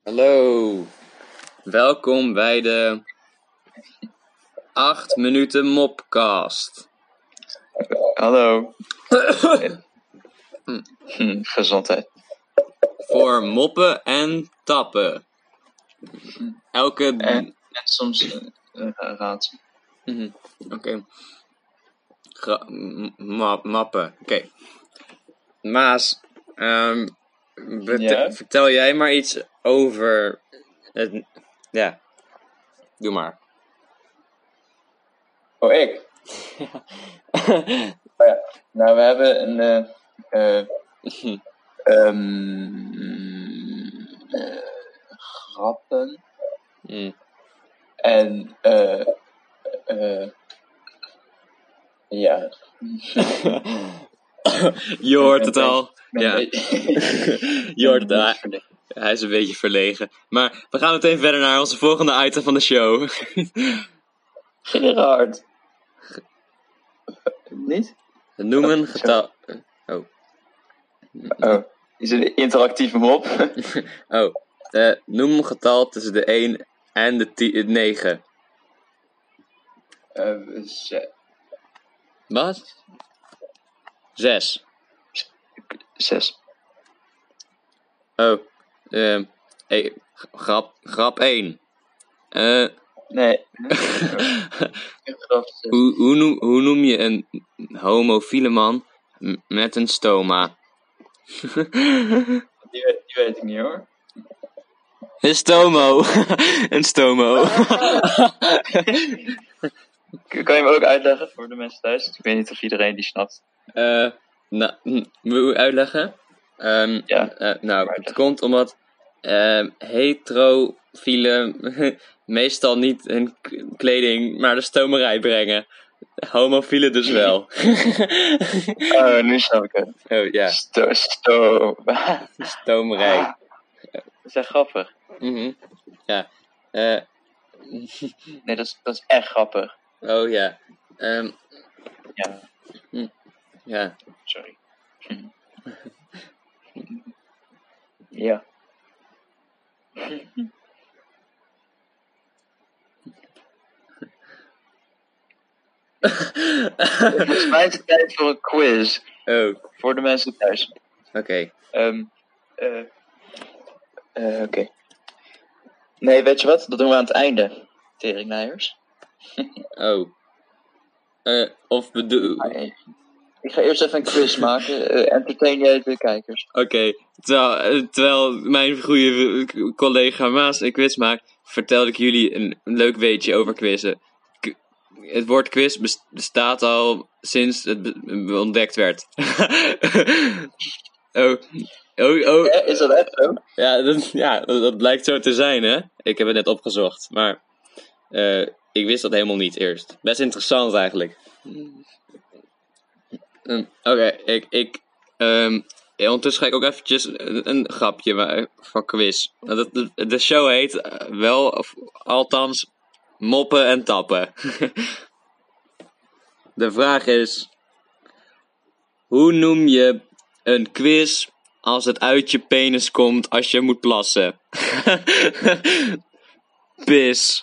Hallo, welkom bij de 8 minuten mopcast. Hallo. Gezondheid. Voor moppen en tappen. En soms raadsel. Oké. Mappen. Oké. Maas, Ja? vertel jij maar iets over het... Ja, doe maar. Oh, ik? Oh ja. Nou, we hebben grappen. En ja. Je hoort het al. Ja. Je hoort het al. Hij is een beetje verlegen. Maar we gaan meteen verder naar onze volgende item van de show. Gerard. Niet? Noem een getal... Oh, is het een interactieve mop? Noem een getal tussen de 1 en de 9. Wat? 6. 6. Grap 1. Nee. Hoe noem je een homofiele man met een stoma? Die weet ik niet hoor. Een stomo. Een stomo. Kan je me ook uitleggen voor de mensen thuis? Ik weet niet of iedereen die snapt. Wil je uitleggen? Het komt omdat heterofielen meestal niet hun kleding naar de stomerij brengen. Homofielen dus wel. Oh, nu snap ik het. Oh ja. Stomerij. Dat is echt grappig. Ja. Nee, dat is echt grappig. Oh ja. Ja. Ja. Sorry. Ja. Volgens mij is het tijd voor een quiz. Oh. Voor de mensen thuis. Oké. Oké. Nee, weet je wat? Dat doen we aan het einde. Teringnijers. Oh. Of bedoel... Ik ga eerst even een quiz maken. Entertain jij de kijkers. Oké. Terwijl mijn goede collega Maas een quiz maakt, vertelde ik jullie een leuk weetje over quizzen. Het woord quiz bestaat al sinds het ontdekt werd. Oh. Is dat echt zo? Ja, dat blijkt zo te zijn, hè? Ik heb het net opgezocht, maar ik wist dat helemaal niet eerst. Best interessant eigenlijk. Oké, ondertussen ga ik ook eventjes een grapje van quiz. De show heet althans, moppen en tappen. De vraag is, hoe noem je een quiz als het uit je penis komt als je moet plassen? Pis.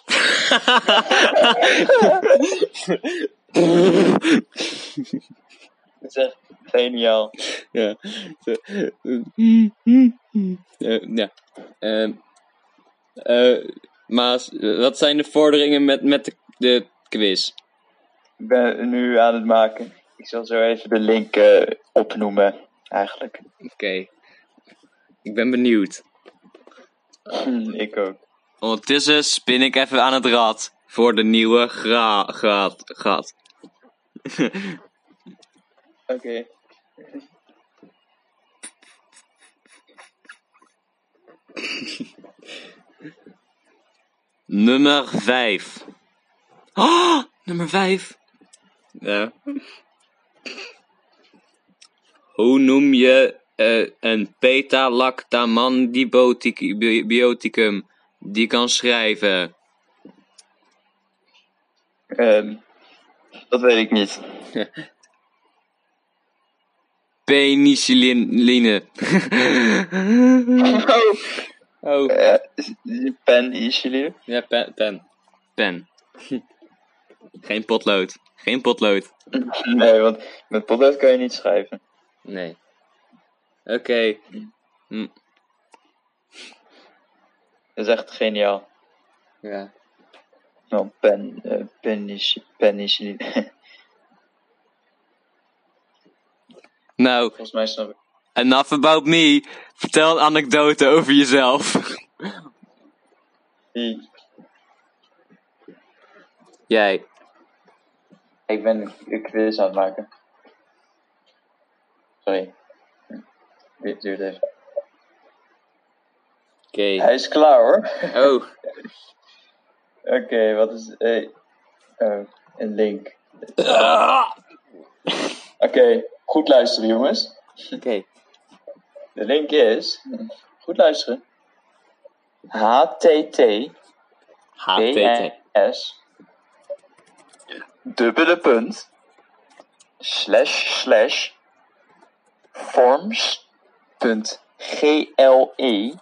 Dat is echt geniaal. Ja. Maas, wat zijn de vorderingen met de quiz? Ik ben nu aan het maken. Ik zal zo even de link opnoemen, eigenlijk. Oké. Ik ben benieuwd. Ik ook. Ondertussen spin ik even aan het rad voor de nieuwe gat. Oké. Nummer 5. Oh, nummer 5. Ja. Hoe noem je een beta-lactamantibioticum die kan schrijven? Dat weet ik niet. Penicilline. Oh, Penicilline. ja, pen. Geen potlood. Geen potlood. Nee, want met potlood kan je niet schrijven. Nee. Oké. Dat is echt geniaal. Ja. Nou, penicilline. Nou, Volgens mij snap ik. enough about me. Vertel een anekdote over jezelf. Wie? Jij. Ik ben een quiz aan het maken. Sorry. Dit duurt even. Oké. Hij is klaar hoor. Oh. Oké, wat is... een link. Oké, goed luisteren jongens. Oké. De link is... Goed luisteren. https HTT. dubbele punt / forms.gle.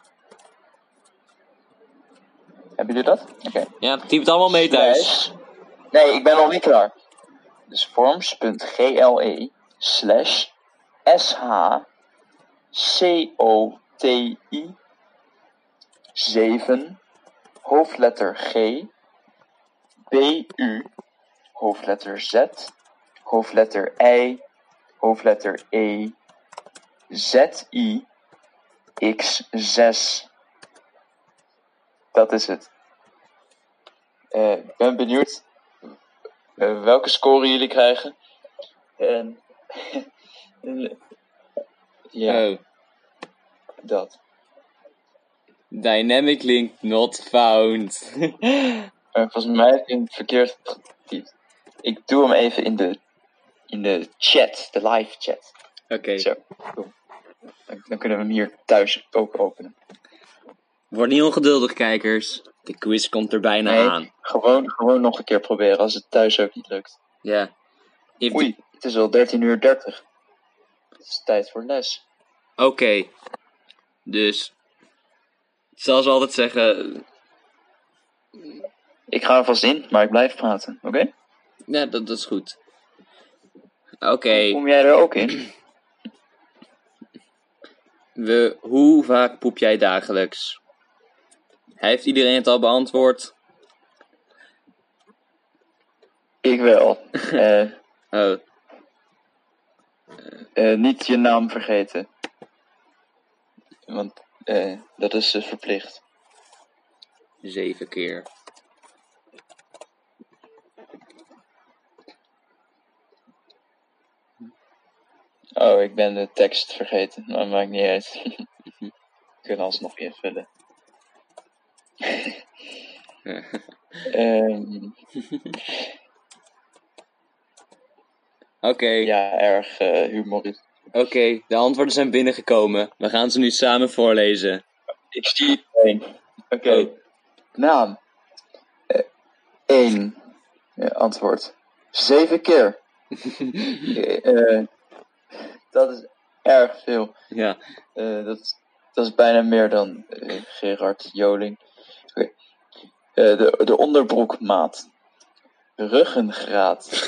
Hebben jullie dat? Oké. Ja, typ het allemaal mee thuis. Nee, ik ben nog niet klaar. Dus forms.gle /shcoti 7 hoofdletter G BU hoofdletter Z hoofdletter I hoofdletter E ZI X6. Dat is het. Ik ben benieuwd welke score jullie krijgen. En ja, Oh. dat. Dynamic link not found. Volgens mij heb je hem verkeerd getypt. Ik doe hem even in de chat, de live chat. Oké. Zo, cool. Dan kunnen we hem hier thuis ook openen. Word niet ongeduldig, kijkers. De quiz komt er bijna aan. Gewoon nog een keer proberen als het thuis ook niet lukt. Ja. Oei, het is al 13:30. Het is tijd voor les. Oké. Dus. Zoals we altijd zeggen. Ik ga er vast in, maar ik blijf praten, oké? Ja, dat is goed. Oké. Kom jij er ook in? Hoe vaak poep jij dagelijks? Heeft iedereen het al beantwoord? Ik wel. Oh. Niet je naam vergeten. Want dat is verplicht. 7 keer. Oh, ik ben de tekst vergeten. Maar maakt niet uit. We kunnen alsnog invullen. Oké. Ja, erg humoristisch. Oké, de antwoorden zijn binnengekomen. We gaan ze nu samen voorlezen. Ik zie één. Oké. Naam. 1. Antwoord. 7 keer. Dat is erg veel. Ja. Dat is bijna meer dan Gerard Joling. Okay. De onderbroekmaat. Ruggengraat.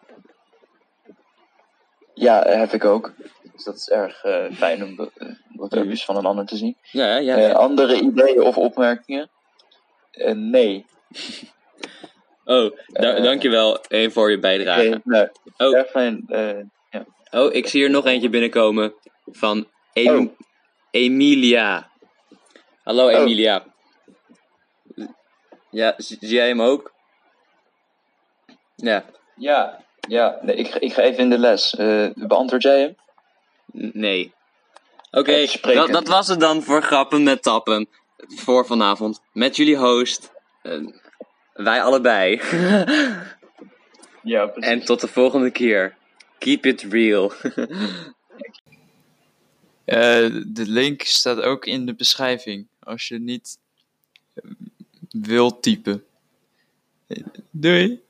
Ja, heb ik ook. Dus dat is erg fijn om dat ook eens van een ander te zien. Ja. Andere ideeën of opmerkingen? Nee. Oh, dankjewel voor je bijdrage. Nee, Oh. erg fijn. Ja. Oh, ik zie er nog eentje binnenkomen. Van Emilia. Hallo Emilia. Ja, zie jij hem ook? Ja. Ja. Nee, ik ga even in de les. Beantwoord jij hem? Nee. Oké, dat was het dan voor Grappen met Tappen. Voor vanavond. Met jullie host. Wij allebei. Ja, precies. En tot de volgende keer. Keep it real. De link staat ook in de beschrijving. Als je niet wilt typen. Doei!